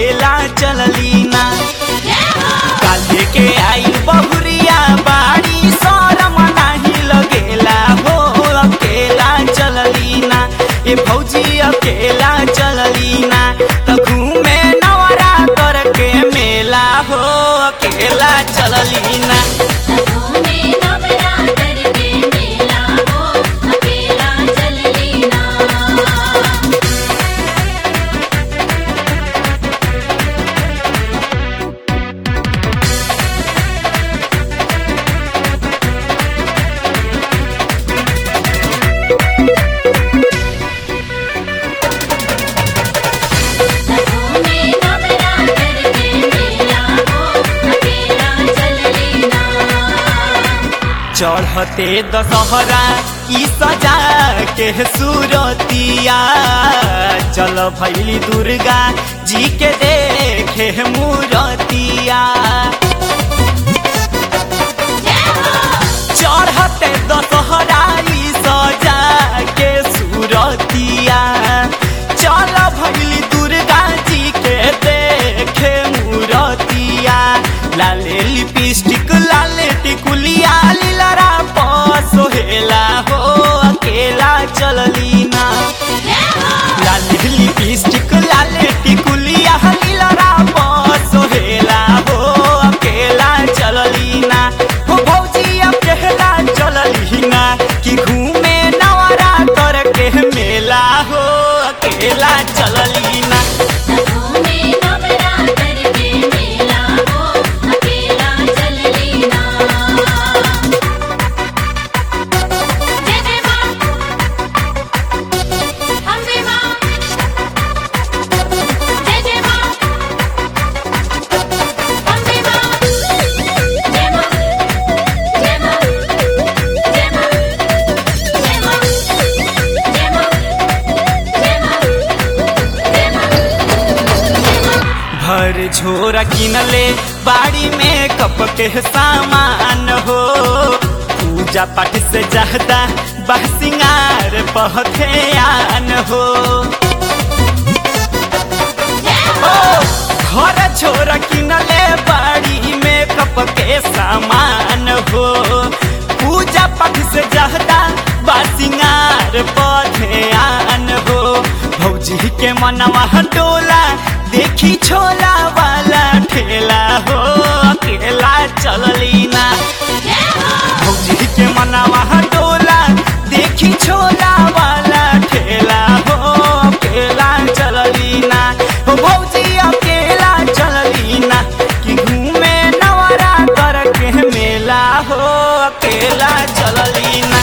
अकेला चलली ना। काल्हे के आई बहुरिया बाड़ी शरम नाही लगेला हो अकेला चलली ना। ए भौजी अकेला चलली ना त घूमे नवरात्र के मेला हो अकेला चलली ना। चढ़ते दशहरा की सजा के सूरतिया चल भैली दुर्गा जी के देखे मूरतिया। चढ़ते दशहरा की सजा के सूरतिया चल भैली दुर्गा जी के देखे मूरतिया। लाले लिपस्टिक लाले टिकुलिया सोहेला हो अकेला चलली ना। लाले लिपस्टिक लाले टिकुलिया लीलरा सोहेला हो अकेला चलली ना। हो भौजी अकेला चलली ना कि घूमे नवरात्र के मेला हो अकेला चलली ना। भर झोरा किनले बाड़ी में कप के सामान हो। पूजा पाठ से ज्यादा बहसिंगार पहथेयान हो। घर झोरा किनले बाड़ी में कप के सामान हो। पूजा पाठ से ज्यादा बहसिंगार पहथेयान हो। भौजी के मनवा डोला देखी छोला वाला ठेला हो अकेला चलली ना। भौजी के मनवा डोला देखी छोला वाला ठेला हो अकेला चलली ना। हो भौजी अकेला चलली ना कि घूमे नवरात्र के मेला हो अकेला चलली ना।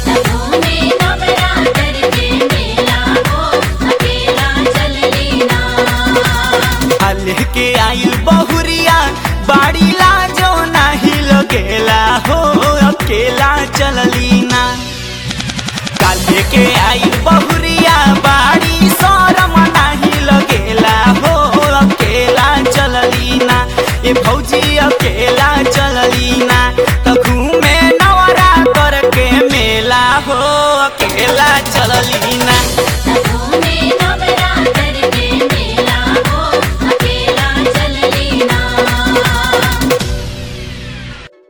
के आइल बहुरिया बाड़ी लाजो नाही लगेला हो अकेला चलली ना। काल्हे के आइल बहुरिया बाड़ी शरम नाही लगेला हो अकेला चलली ना। ए भौजी अकेला चलली ना त घूमे नवरात्र के मेला हो अकेला चलली ना।